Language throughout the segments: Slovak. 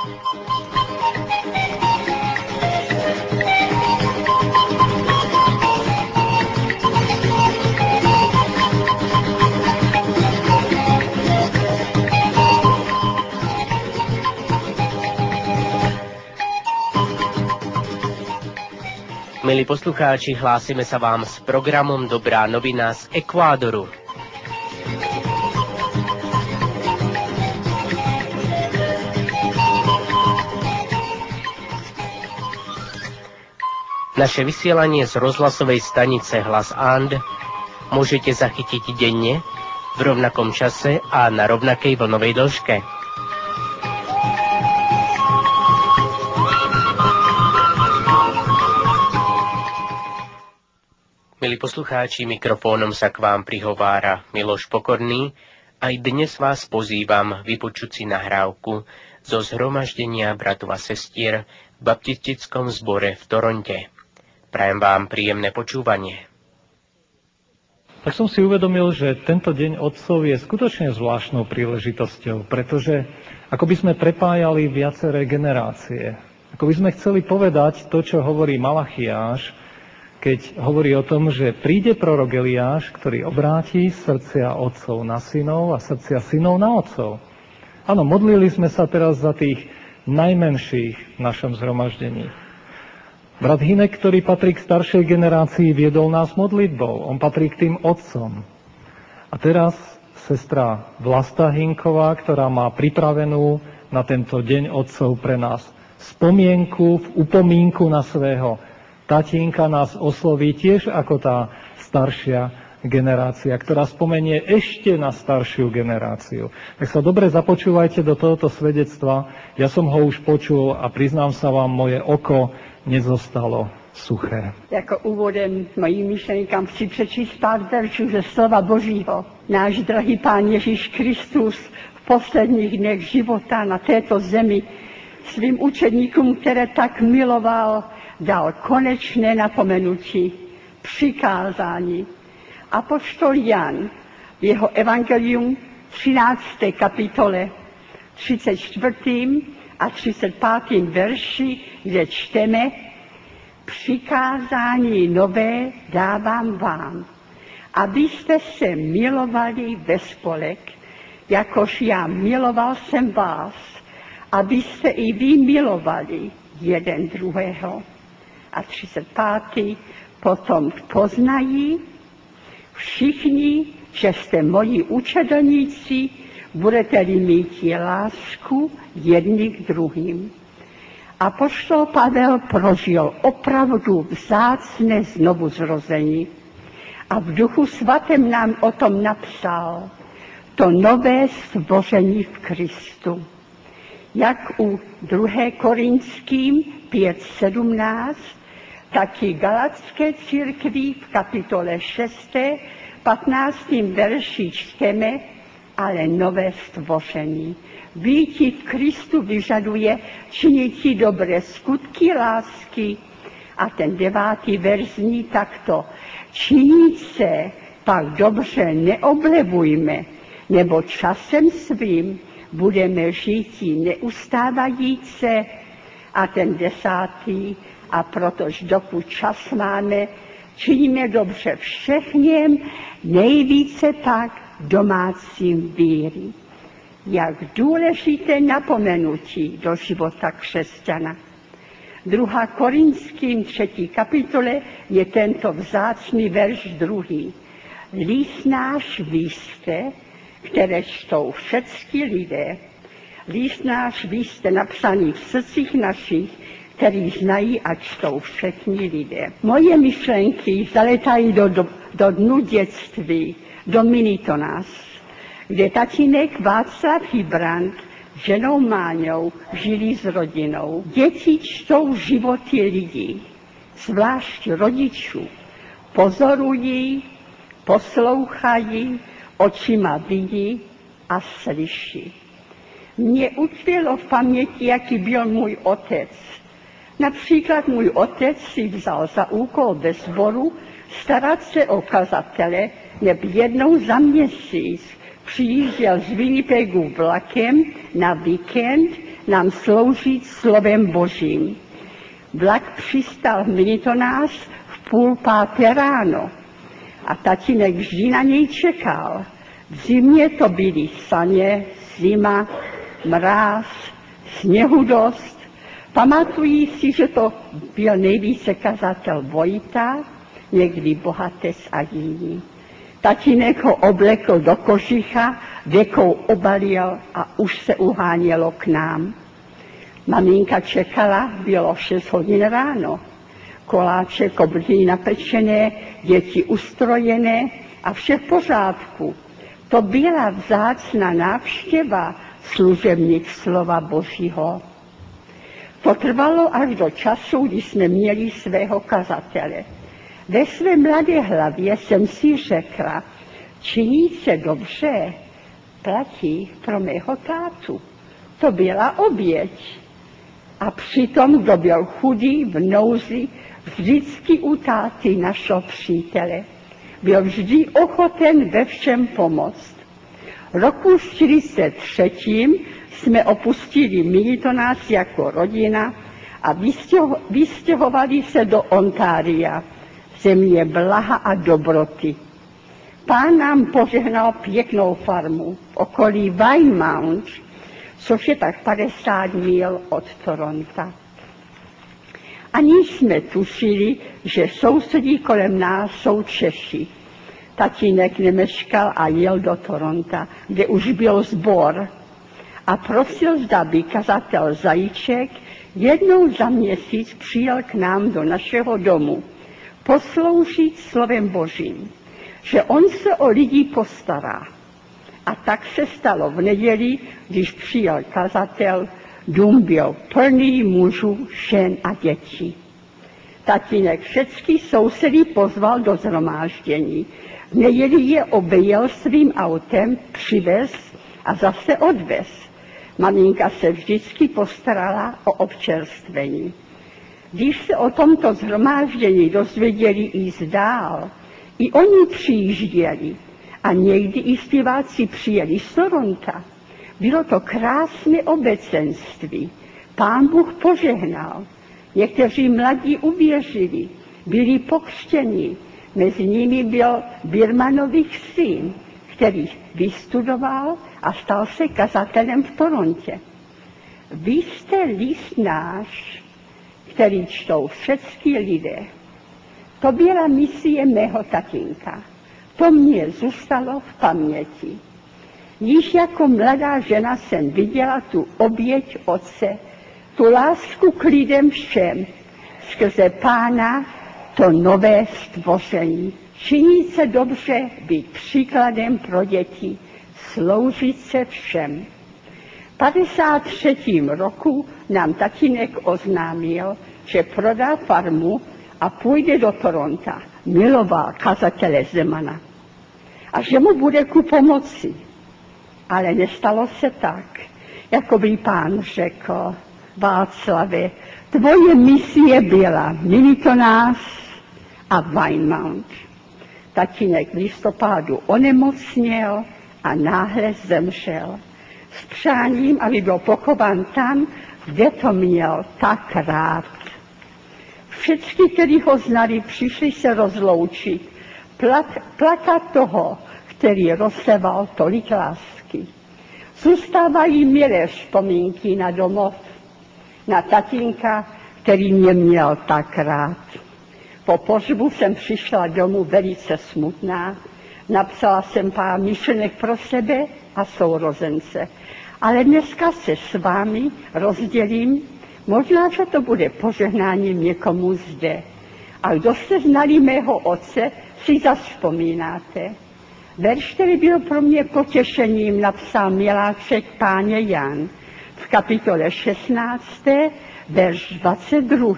Milí poslucháči, hlásime sa vám s programom Dobrá novina z Ekvádoru. Naše vysielanie z rozhlasovej stanice Hlas And môžete zachytiť denne, v rovnakom čase a na rovnakej vlnovej dĺžke. Milí poslucháči, mikrofónom sa k vám prihovára Miloš Pokorný. Aj dnes vás pozývam vypočuť si nahrávku zo zhromaždenia bratov a sestier v baptistickom zbore v Toronte. Prajem vám príjemné počúvanie. Tak som si uvedomil, že tento deň otcov je skutočne zvláštnou príležitosťou, pretože ako by sme prepájali viaceré generácie. Ako by sme chceli povedať to, čo hovorí Malachiáš, keď hovorí o tom, že príde prorok Eliáš, ktorý obráti srdcia otcov na synov a srdcia synov na otcov. Áno, modlili sme sa teraz za tých najmenších v našom zhromaždení. Brat Hinek, ktorý patrí k staršej generácii, viedol nás modlitbou. On patrí k tým otcom. A teraz sestra Vlasta Hinková, ktorá má pripravenú na tento deň otcov pre nás spomienku, v upomínku na svého tatínka, nás osloví tiež ako tá staršia generácia, ktorá spomenie ešte na staršiu generáciu. Tak sa dobre započúvajte do tohoto svedectva. Ja som ho už počul a priznám sa vám, moje oko nezostalo suché. Jako úvodem mojím myšlenkám chci přečíst pár veršů ze slova Božího. Náš drahý Pán Ježíš Kristus v posledních dnech života na této zemi svým učedníkům, které tak miloval, dal konečné napomenutí, přikázání. Apoštol Jan v jeho evangelium 13. kapitole 34. a 35. verši, kde čteme: přikázání nové dávám vám, abyste se milovali ve spolek, jakož já miloval jsem vás, abyste i vy milovali jeden druhého. A 35. Potom poznají všichni, že jste moji učedlníci, budete-li mít lásku jedni k druhým. Apoštol Pavel prožil opravdu vzácné znovuzrození a v Duchu svatém nám o tom napsal, to nové stvoření v Kristu. Jak u 2. Korinským 5:17, tak i Galatské církvi v kapitole 6. 15. verši čteme, ale nové stvoření. Býti v Kristu vyžaduje činiti dobré skutky lásky. A ten 9. verš zní takto: činit se pak dobře neoblevujme, nebo časem svým budeme žít neustávajíce. A ten 10. a protože dokud čas máme, činíme dobře všechněm, nejvíce pak domácím víry. Jak důležité napomenutí do života křesťana. 2. Korinským 3. kapitole je tento vzácný verš 2. List náš vy jste, které čtou všechny lidé. List náš vy jste napsaný v srdcích našich, který znají a čtou všechny lidé. Moje myšlenky zaletají do dnu dětství, do Minitonás, kde tatínek Václav Hibrant s ženou Máňou žili s rodinou. Děti čtou životy lidí, zvlášť rodičů. Pozorují, poslouchají, očima vidí a slyší. Mně utkvělo v paměti, jaký byl můj otec. Například můj otec si vzal za úkol ve sboru starat se o kazatele, neb jednou za měsíc přijížděl z Winnipegu vlakem na víkend nám sloužit slovem Božím. Vlak přistal v Militonás v 4:30 ráno a tatínek vždy na něj čekal. V zimě to byly saně, zima, mráz, sněhu dost. Pamatují si, že to byl nejvíce kazatel Vojta, někdy Bohatec a jiní. Tatínek ho oblekl do kožicha, věkou obalil a už se uhánělo k nám. Maminka čekala, bylo 6 hodin ráno. Koláče, koblhy napečené, děti ustrojené a vše v pořádku. To byla vzácná návštěva služebník slova Božího. To trvalo až do času, kdy jsme měli svého kazatele. Ve své mladé hlavě jsem si řekla, činit se dobře platí pro mého tátu. To byla oběť. A přitom, kdo byl chudý, v nouzi, vždycky u táty našeho přítele. Byl vždy ochoten ve všem pomoct. Roku 1943 jsme opustili Militonás jako rodina a vystěhovali se do Ontária, země blaha a dobroty. Pán nám požehnal pěknou farmu v okolí Vinemount, což je tak 50 mil od Toronta. Ani jsme tušili, že sousedí kolem nás jsou Češi. Tatínek nemeškal a jel do Toronta, kde už byl sbor. A prosil, zda by kazatel Zajíček jednou za měsíc přijel k nám do našeho domu posloužit slovem Božím, že on se o lidi postará. A tak se stalo v neděli, když přijel kazatel, dům byl plný mužů, žen a dětí. Tatínek všechny sousedy pozval do shromáždění. V neděli je obejel svým autem, přivez a zase odvez. Maminka se vždycky postarala o občerstvení. Když se o tomto shromáždění dozvěděli i zdál, i oni přijížděli a někdy i zpěváci přijeli z Toronta. Bylo to krásné obecenství. Pán Bůh požehnal. Někteří mladí uvěřili, byli pokřtěni. Mezi nimi byl Birmanových syn, který vystudoval a stal se kazatelem v Torontě. Vy jste list náš, který čtou všechny lidé. To byla misie mého tatínka. To mě zůstalo v paměti. Již jako mladá žena jsem viděla tu oběť otce, tu lásku k lidem všem, skrze Pána to nové stvoření. Činit se dobře, být příkladem pro děti, sloužit se všem. V 53. roku nám tatínek oznámil, že prodá farmu a půjde do Toronta. Miloval kazatele Zemana a že mu bude ku pomoci. Ale nestalo se tak, jako by Pán řekl: Václave, tvoje misie byla Militonás a Vinemount. Tatínek v listopadu onemocněl a náhle zemřel. S přáním, aby byl pochován tam, kde to měl tak rád. Všichni, kteří ho znali, přišli se rozloučit, plakat toho, který rozseval tolik lásky. Zůstávají milé vzpomínky na domov, na tatínka, který mě měl tak rád. Po pohřbu jsem přišla domů velice smutná, napsala jsem pár myšlenek pro sebe a sourozence. Ale dneska se s vámi rozdělím, možná, že to bude požehnáním někomu zde. A kdo jste znali mého otce, si zas vzpomínáte. Verš, který byl pro mě potěšením, napsal miláček Páně Jan v kapitole 16, verš 22.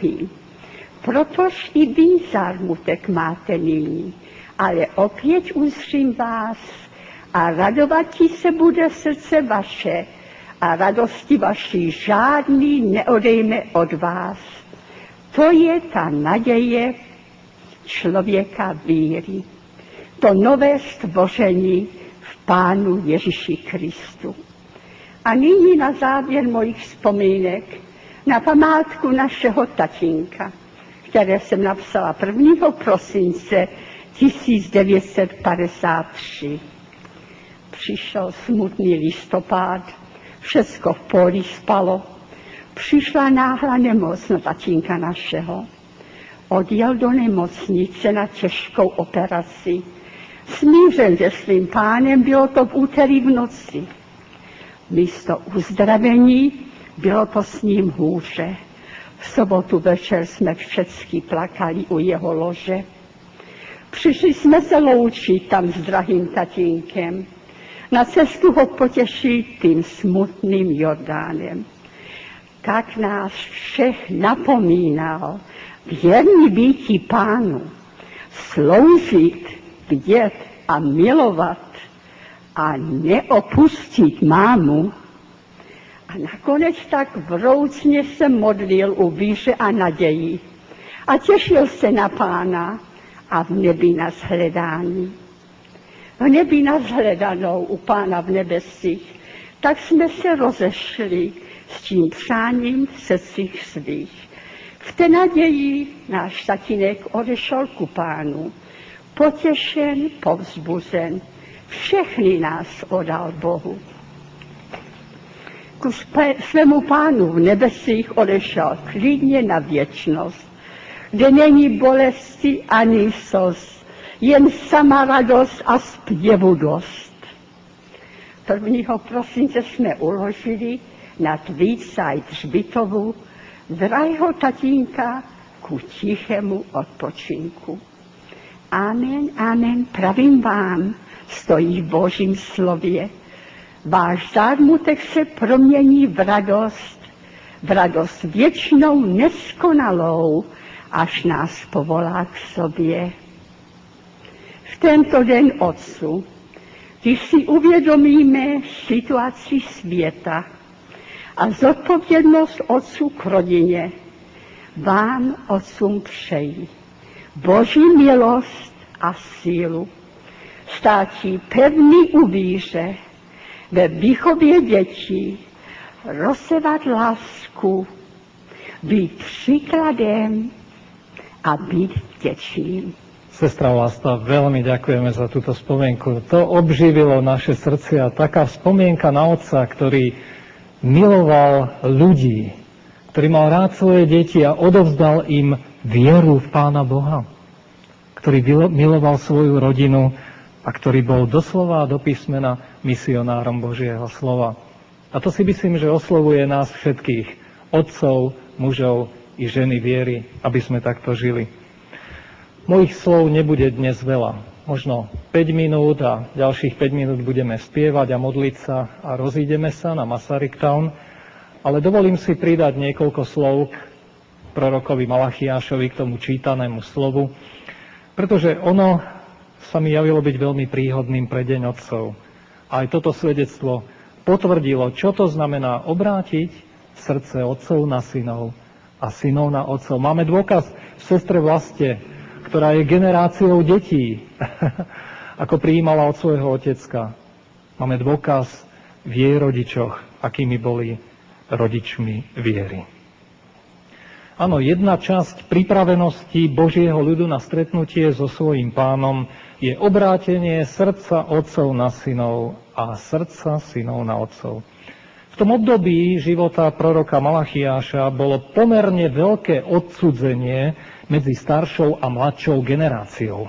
Protož i vy zármutek máte nyní, ale opět uzřím vás a radovati se bude srdce vaše a radosti vaší žádný neodejme od vás. To je ta naděje člověka víry. To nové stvoření v Pánu Ježíši Kristu. A nyní na závěr mojich vzpomínek na památku našeho tatínka, které jsem napsala 1. prosince 1953. Přišel smutný listopad, všecko v poli spalo. Přišla náhla nemoc na tatínka našeho. Odjel do nemocnice na těžkou operaci. Smířen se svým pánem, bylo to v úterý v noci. Místo uzdravení bylo to s ním hůře. V sobotu večer jsme všichni plakali u jeho lože. Přišli jsme se loučit tam s drahým tatínkem. Na cestu ho potěšit tím smutným Jordánem. Tak nás všech napomínal věrný býti Pánu, sloužit, bdět a milovat a neopustit mámu. A nakonec tak vroucně se modlil u víře a naději a těšil se na Pána a v nebi na shledání. V nebi na shledanou u Pána v nebesích, tak jsme se rozešli s tím přáním v srdcích svých. V té naději náš tatínek odešel ku Pánu, potěšen, povzbuzen, všechny nás odal Bohu. Ku svému Pánu v nebesích odešel klidně na věčnost, kde není bolesti ani slz, jen sama radost a zpěvu dost. 1. prosince jsme uložili na Tweedside hřbitovu drahého tatínka ku tichému odpočinku. Amen, amen, pravím vám, stojí v Božím slově. Váš zármutek se promění v radost věčnou, neskonalou, až nás povolá k sobě. V tento den Otců, když si uvědomíme situaci světa a zodpovědnost otců k rodině, vám, otcům, přeji Boží milost a sílu, státí pevný u víře, ve výchově dětí, rozsevat lásku, být příkladem a být vděčným. Sestra Vlasta, veľmi ďakujeme za túto spomienku. To obživilo naše srdcia. Taká spomienka na otca, ktorý miloval ľudí, ktorý mal rád svoje deti a odovzdal im vieru v Pána Boha, ktorý miloval svoju rodinu a ktorý bol doslova a do písmena misionárom Božieho slova. A to si myslím, že oslovuje nás všetkých, otcov, mužov i ženy viery, aby sme takto žili. Mojich slov nebude dnes veľa, možno 5 minút a ďalších 5 minút budeme spievať a modliť sa a rozídeme sa na Masaryk Town, ale dovolím si pridať niekoľko slov k prorokovi Malachiášovi, k tomu čítanému slovu, pretože ono sa mi javilo byť veľmi príhodným pre Deň otcov. A aj toto svedectvo potvrdilo, čo to znamená obrátiť srdce otcov na synov a synov na otcov. Máme dôkaz v sestre Vlaste, ktorá je generáciou detí, ako prijímala od svojho otecka. Máme dôkaz v jej rodičoch, akými boli rodičmi viery. Áno, jedna časť pripravenosti Božieho ľudu na stretnutie so svojím Pánom je obrátenie srdca otcov na synov a srdca synov na otcov. V tom období života proroka Malachiáša bolo pomerne veľké odcudzenie medzi staršou a mladšou generáciou.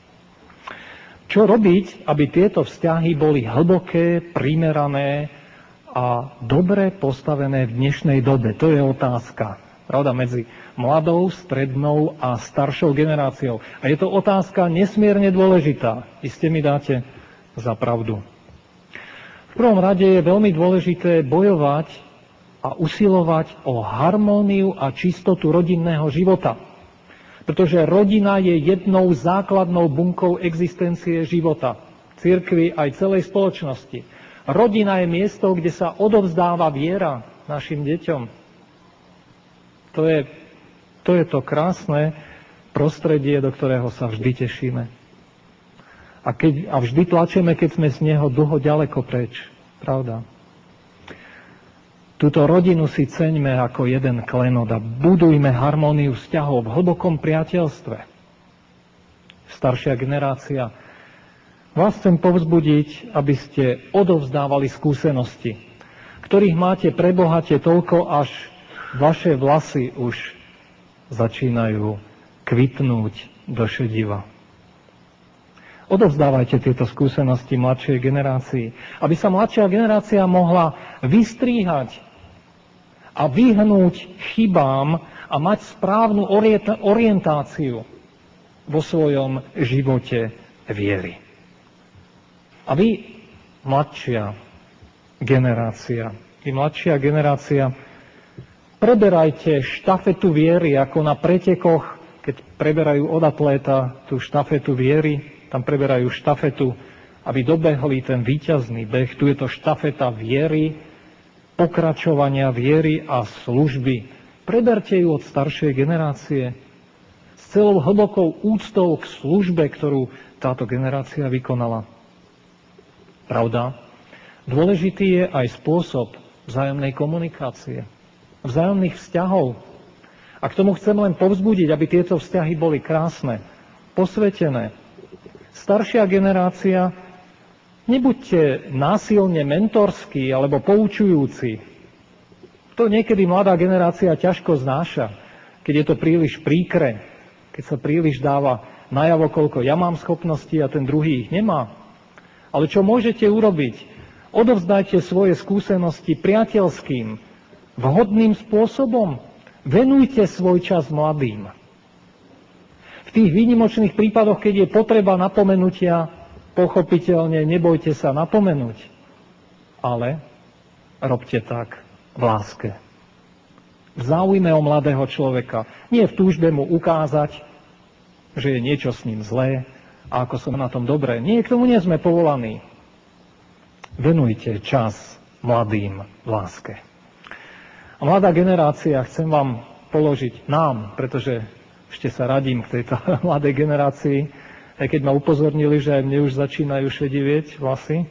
Čo robiť, aby tieto vzťahy boli hlboké, primerané a dobre postavené v dnešnej dobe? To je otázka. Pravda, medzi mladou, strednou a staršou generáciou. A je to otázka nesmierne dôležitá. Iste mi dáte za pravdu. V prvom rade je veľmi dôležité bojovať a usilovať o harmóniu a čistotu rodinného života. Pretože rodina je jednou základnou bunkou existencie života, cirkvi aj celej spoločnosti. Rodina je miesto, kde sa odovzdáva viera našim deťom. To je to krásne prostredie, do ktorého sa vždy tešíme. A vždy tlačíme, keď sme z neho dlho ďaleko preč. Pravda? Túto rodinu si ceňme ako jeden klenot a budujme harmóniu vzťahov v hlbokom priateľstve. Staršia generácia, vás chcem povzbudiť, aby ste odovzdávali skúsenosti, ktorých máte prebohate toľko, až vaše vlasy už začínajú kvitnúť do šediva. Odovzdávajte tieto skúsenosti mladšej generácii, aby sa mladšia generácia mohla vystríhať a vyhnúť chybám a mať správnu orientáciu vo svojom živote viery. A vy, mladšia generácia, preberajte štafetu viery, ako na pretekoch, keď preberajú od atléta tú štafetu viery, tam preberajú štafetu, aby dobehli ten víťazný beh. Tu je to štafeta viery, pokračovania viery a služby. Preberte ju od staršej generácie s celou hlbokou úctou k službe, ktorú táto generácia vykonala. Pravda? Dôležitý je aj spôsob vzájomnej komunikácie, vzájomných vzťahov. A k tomu chcem len povzbudiť, aby tieto vzťahy boli krásne, posvetené. Staršia generácia, nebuďte násilne mentorskí alebo poučujúci. To niekedy mladá generácia ťažko znáša, keď je to príliš príkre, keď sa príliš dáva najavo, koľko ja mám schopností a ten druhý ich nemá. Ale čo môžete urobiť? Odovzdajte svoje skúsenosti priateľským, vhodným spôsobom. Venujte svoj čas mladým. V tých výnimočných prípadoch, keď je potreba napomenutia, pochopiteľne nebojte sa napomenúť, ale robte tak v láske. V záujme o mladého človeka, nie v túžbe mu ukázať, že je niečo s ním zlé a ako som na tom dobré. Nie, k tomu nie sme povolaní. Venujte čas mladým v láske. A mladá generácia, chcem vám položiť nám, pretože ešte sa radím k tejto mladej generácii, aj keď ma upozornili, že aj mne už začínajú šedivieť vlasy.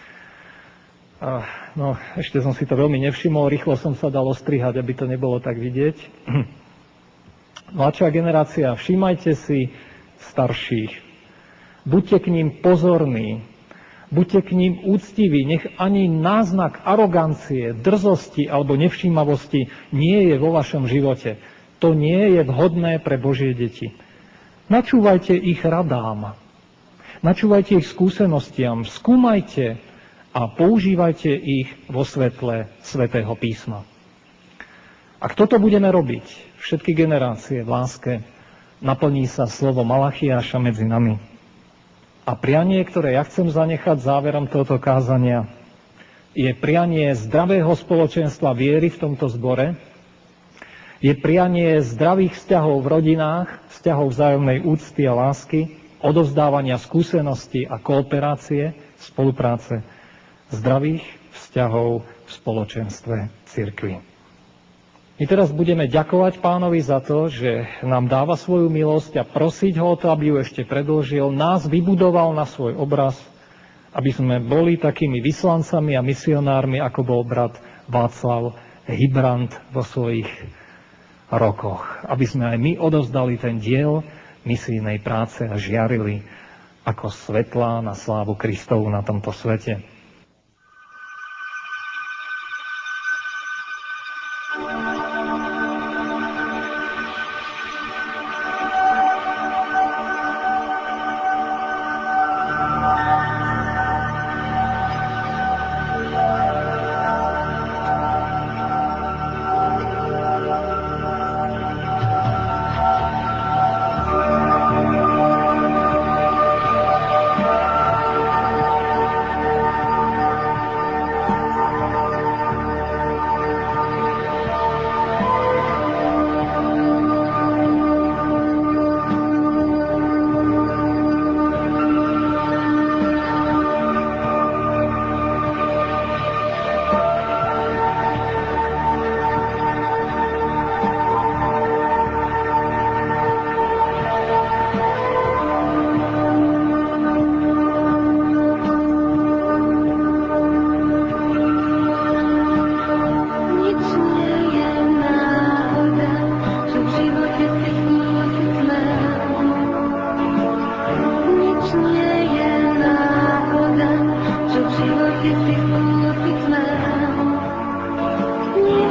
No, ešte som si to veľmi nevšimol, rýchlo som sa dal ostrihať, aby to nebolo tak vidieť. Mladšia generácia, všímajte si starších. Buďte k ním pozorní, buďte k ním úctiví, nech ani náznak arogancie, drzosti alebo nevšímavosti nie je vo vašom živote. To nie je vhodné pre Božie deti. Načúvajte ich radám, načúvajte ich skúsenostiam, skúmajte a používajte ich vo svetle Svätého písma. Ak toto budeme robiť, všetky generácie v láske, naplní sa slovo Malachiáša medzi nami. A prianie, ktoré ja chcem zanechať záverom tohto kázania, je prianie zdravého spoločenstva viery v tomto zbore, je prianie zdravých vzťahov v rodinách, vzťahov vzájomnej úcty a lásky, odovzdávania skúseností a kooperácie, spolupráce, zdravých vzťahov v spoločenstve cirkvi. My teraz budeme ďakovať Pánovi za to, že nám dáva svoju milosť a prosiť ho o to, aby ju ešte predĺžil, nás vybudoval na svoj obraz, aby sme boli takými vyslancami a misionármi, ako bol brat Václav Hibrant vo svojich rokoch. Aby sme aj my odovzdali ten diel misijnej práce a žiarili ako svetlá na slávu Kristovu na tomto svete.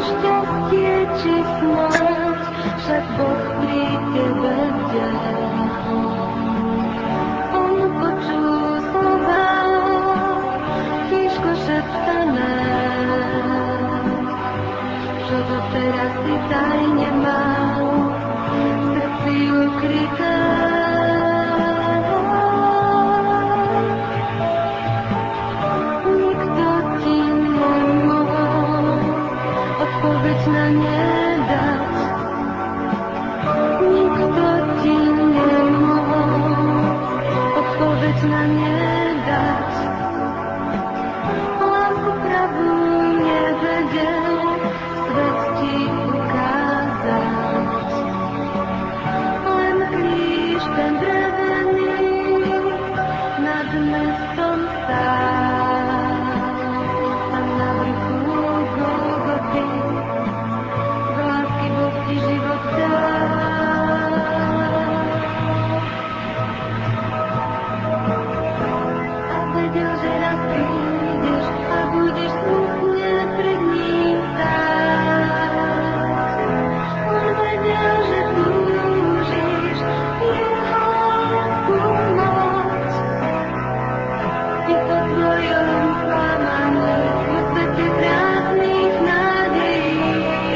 šťastie či smrť, však Boh pri tebe bude. On počul slova, tížko šeptané, čo doteraz si tajne mal, v srdci ukryté. Nikto ti nemohol odpoveď na ne dať. Nikto ti nemohol odpoveď na ne dať. Lásku pravú nevedel svet ti ukázať. Len kríž ten drevený nad mestom stál. A na vrchu Golgoty z lásky Boh ti život dal. A vedel, že raz prídeš a budeš smutne pred ním stáť. On vedel, že túžiš jeho lásku mať. Je to tvojom sklamaní vo svete krásnych nádejí.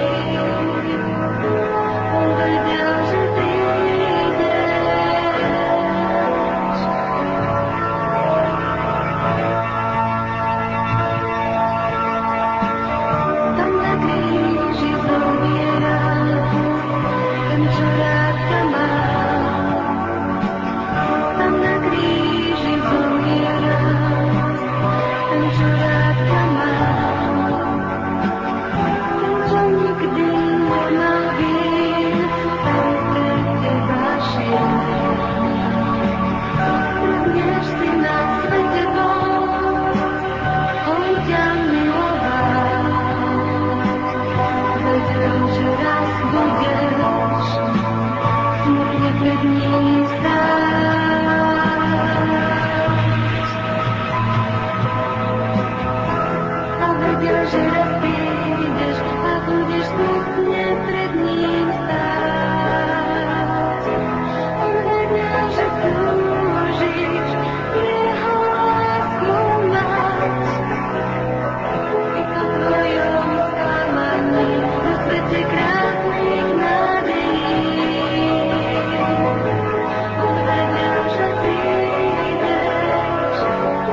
On vedel, že prídeš. Tam na kríži zomieral ten, čo rád ťa mal. Tam na kríži zomieral ten, čo rád ťa mal. Ten, čo nikdy nemal vín, tam pre teba šiel. Dnes si na svete bol, on ťa miloval. Vedel, že raz budeš smutne pred ním stáť. A vedel, že raz prídeš a budeš smutne pred ním stáť. On vedel, že túžiš jeho lásku mať. Je to tvojom sklamaní vo svete krásnych nádejí. On vedel, že prídeš.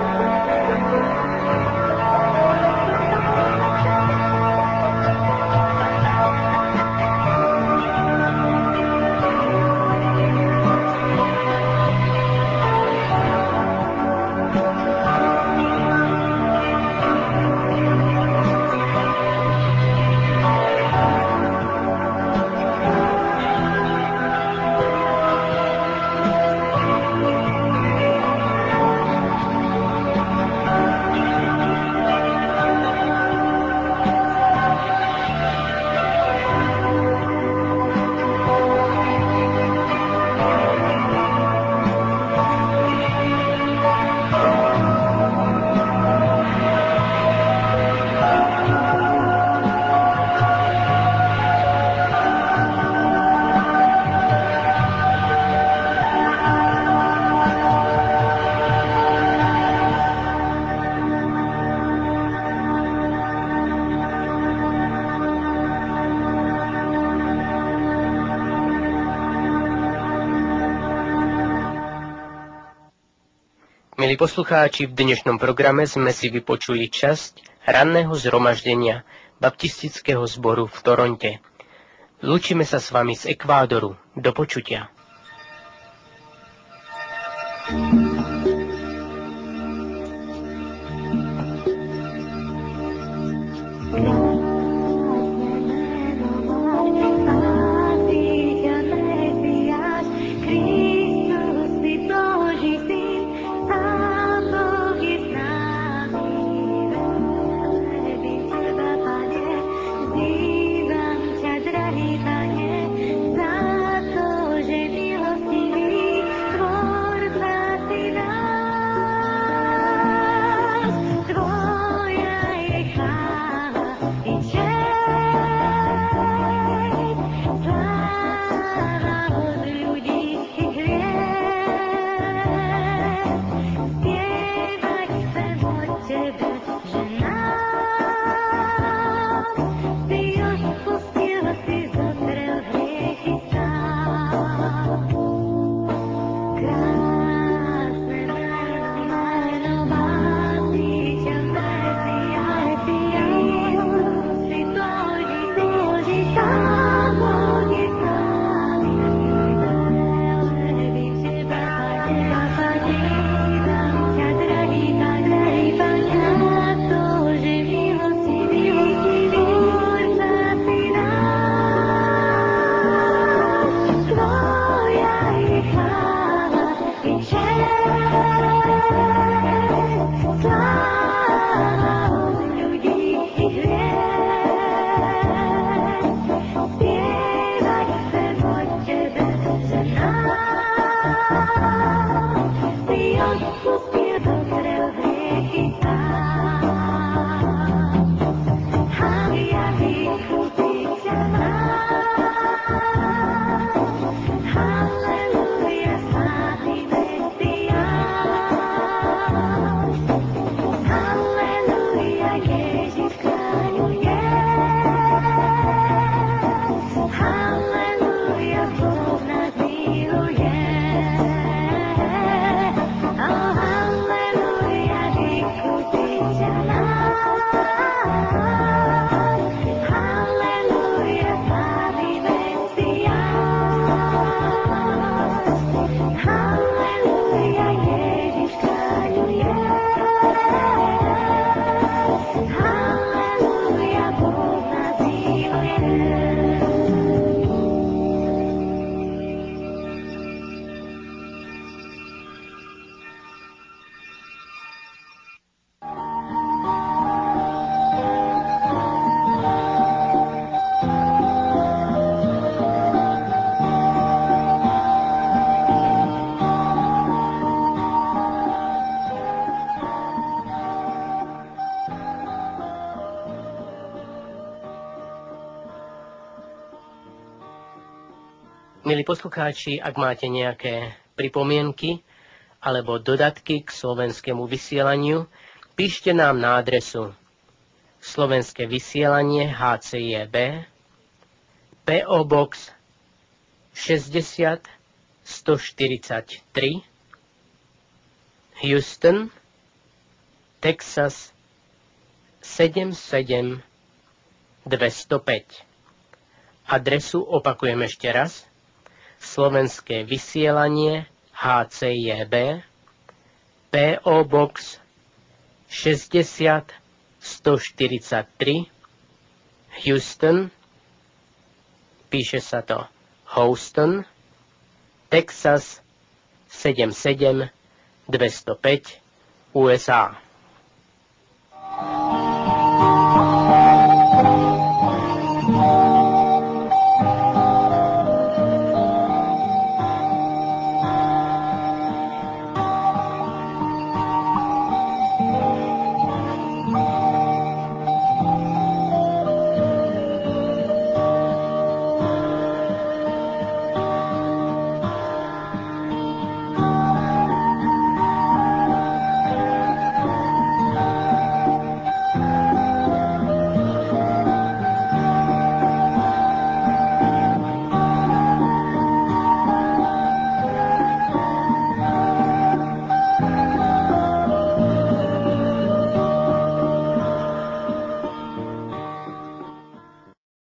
Milí poslucháči, v dnešnom programe sme si vypočuli časť ranného zhromaždenia baptistického zboru v Toronte. Lúčime sa s vami z Ekvádoru. Do počutia. Pane, za to, že Milí poslucháči, ak máte nejaké pripomienky alebo dodatky k slovenskému vysielaniu, píšte nám na adresu Slovenské vysielanie HCJB, PO Box 60 143, Houston, Texas 77205. Adresu opakujem ešte raz. Slovenské vysielanie HCJB, PO Box 60 143, Houston, píše sa to Houston, Texas 77205, USA.